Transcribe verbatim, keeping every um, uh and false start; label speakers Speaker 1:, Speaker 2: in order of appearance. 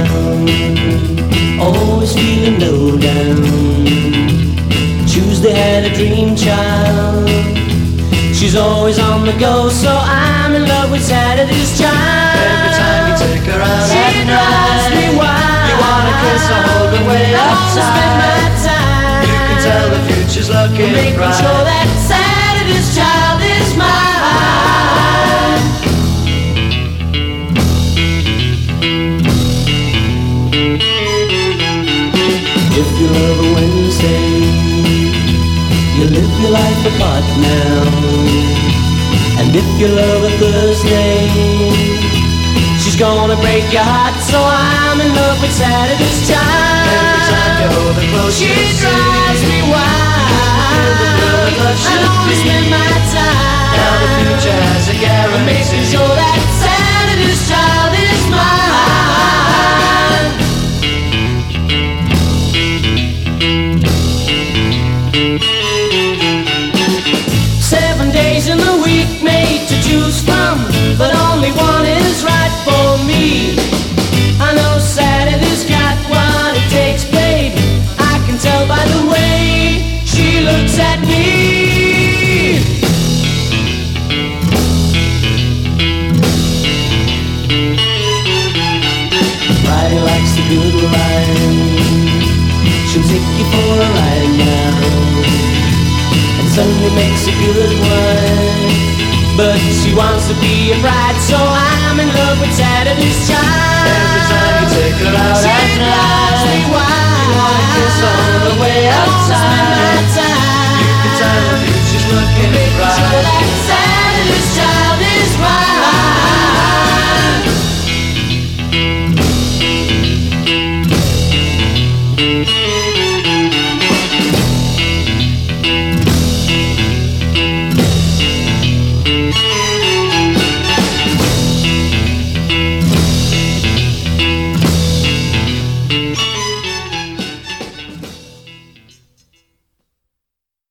Speaker 1: down, always feeling low down. Tuesday had a dream child. She's always on the go, so I'm in love with Saturday's child.
Speaker 2: Every time you take her out
Speaker 1: she
Speaker 2: at
Speaker 1: drives
Speaker 2: night,
Speaker 1: me wild.
Speaker 2: you wanna kiss her, hold her way
Speaker 1: I
Speaker 2: up
Speaker 1: wanna spend my
Speaker 2: tight.
Speaker 1: time.
Speaker 2: You can tell the future's looking
Speaker 1: making
Speaker 2: bright.
Speaker 1: sure that Saturday's child is mine. If you love a Wednesday, you live your life apart now. And if you love a Thursday, she's gonna break your heart. So I'm in love with Saturday's child.
Speaker 2: Every time you hold her close,
Speaker 1: she
Speaker 2: you
Speaker 1: drives
Speaker 2: see
Speaker 1: me wild. I don't spend my time.
Speaker 2: Now the future has a guarantee,
Speaker 1: making sure that Saturday's child is mine. Seven days in the week made to choose from, but only one is right for me. I know Saturday's got what it takes, babe. I can tell by the way she looks at me. Friday likes the good wine. She'll take you for a ride now. And Sunday makes a good one, but she wants to be a bride. So I'm in love with Saturday's child.
Speaker 2: Every time you take her out
Speaker 1: she
Speaker 2: at
Speaker 1: drives me
Speaker 2: night,
Speaker 1: wild.
Speaker 2: you wanna kiss her on the way
Speaker 1: I wanna spend my
Speaker 2: outside.
Speaker 1: time.
Speaker 2: You can tell the future's looking
Speaker 1: making
Speaker 2: bright.
Speaker 1: sure that Saturday's child is mine.
Speaker 2: Thank you.